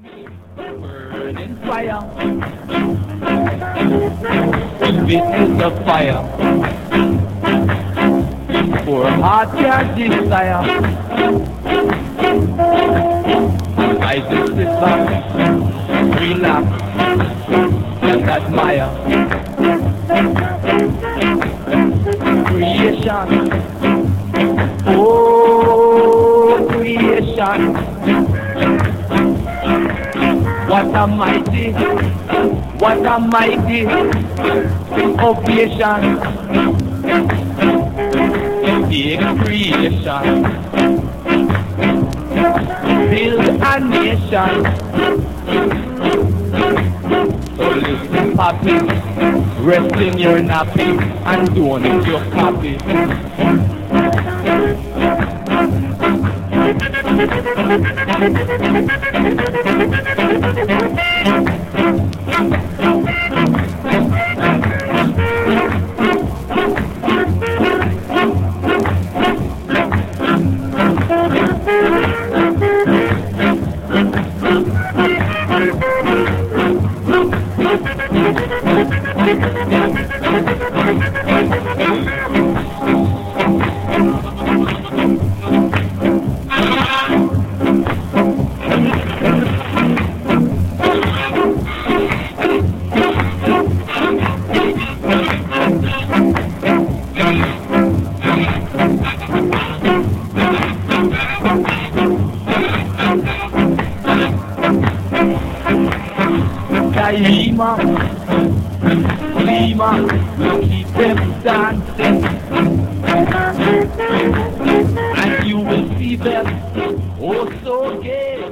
Burning fire. This is the fire. For heart can desire. I just sit back, relax, and admire. Creation. Oh, creation. What a mighty ovation. Big creation. Build a nation. So listen, papi, rest in your nappy and don't just copy. Lima, keep them dancing, and you will see them oh so gay.